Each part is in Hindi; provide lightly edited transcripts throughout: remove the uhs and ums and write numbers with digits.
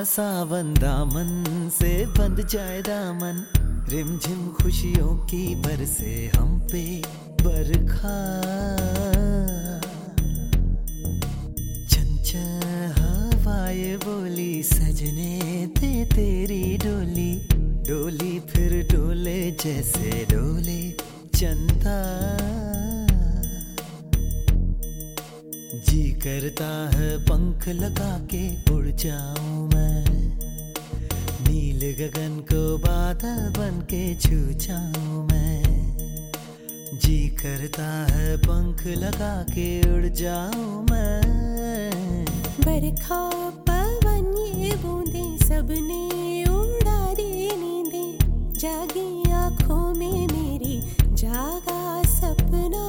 सावन दामन से बंध जाए दामन, रिमझिम खुशियों की बरसे हम पे बरखा। चंचल हवाएं बोली सजने दे तेरी डोली, डोली फिर डोले जैसे डोले चंदा। जी करता है पंख लगा के उड़ जाऊं मैं, नील गगन को बादल बन के छू जाऊं मैं। जी करता है पंख लगा के उड़ जाऊं मैं। बरखा पवन ये बूंदे सबने उड़ा दी नींदें, जागी आंखों में मेरी जागा सपना।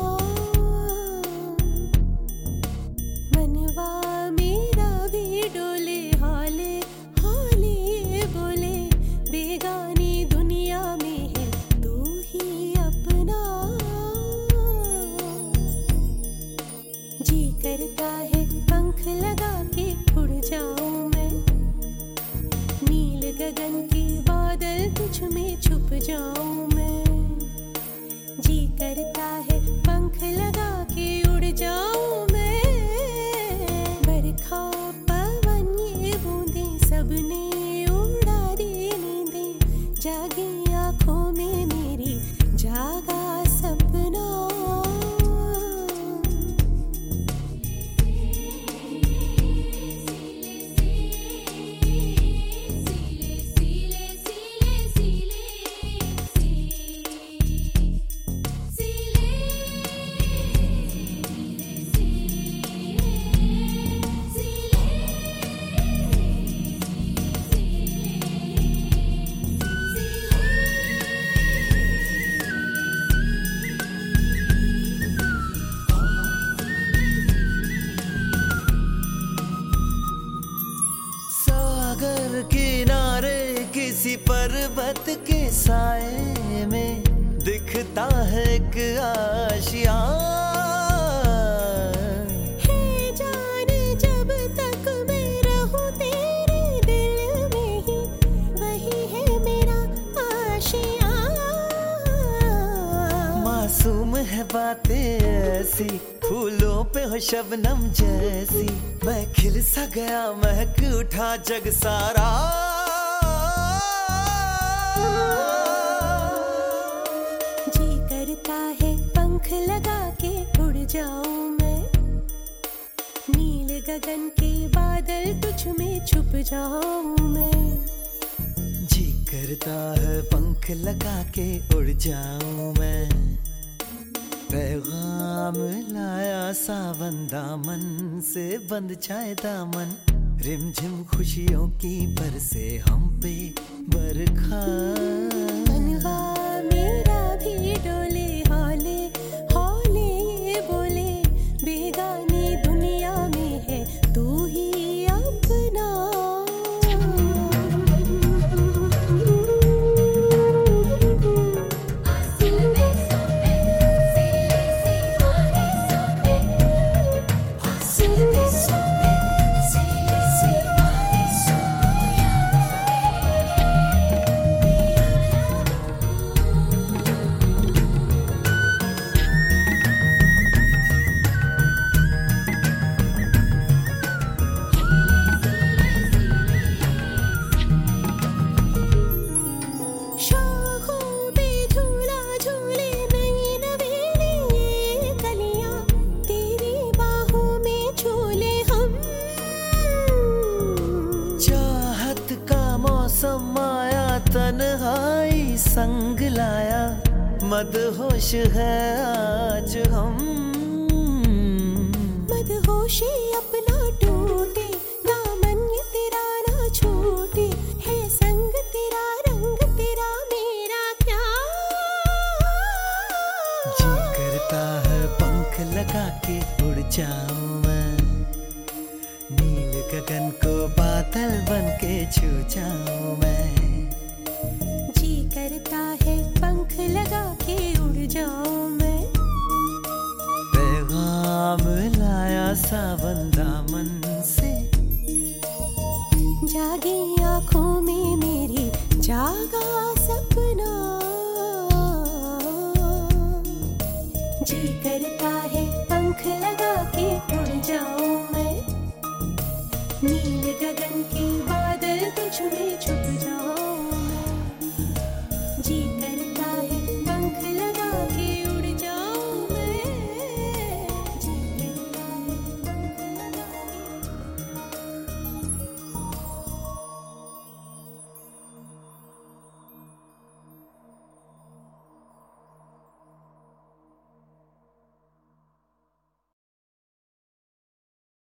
मनवा मेरा भी डोले हाले हाले ये बोले, बेगानी दुनिया में है तू ही अपना। जी करता है पंख लगा के उड़ जाऊं मैं, नील गगन के बादल तुझ में छुप जाऊं मैं। जी करता है पंख लगा के उड़ जाऊं मैं। बरखा पवन ये बूंदे सबने उड़ा दी नींदें, जागी आंखों में मेरी जागा सपना। सागर किनारे किसी पर्वत के साए में दिखता है एक आशियाँ। है जाने जब तक मैं रहूं तेरे दिल में ही, वही है मेरा आशियाँ। मासूम है बातें ऐसी, फूलों पे हो शबनम जैसी, मैं खिल सा गया महक उठा जग सारा। जी करता है पंख लगा के उड़ जाऊं मैं, नील गगन के बादल तुझ में छुप जाऊं मैं। जी करता है पंख लगा के उड़ जाऊं मैं। पैगाम लाया सावन दामन से बंध जाए दामन, रिमझिम खुशियों की बरसे हम पे बरखा। मनवा मेरा भी डोले हाले हाले ये बोले, बेगानी दुनिया में है तू ही अपना। समाया तन्हाई संग लाया, मदहोश है आज हम। मदहोशी अपना टूटे, दामन ये तेरा ना छूटे, है संग तेरा रंग तेरा मेरा क्या। जी करता है पंख लगा के उड़ जाऊं मैं, नील गगन को बादल बन के छू जाऊं मैं। जी करता है पंख लगा के उड़ जाऊं मैं। पैगाम लाया सावन दामन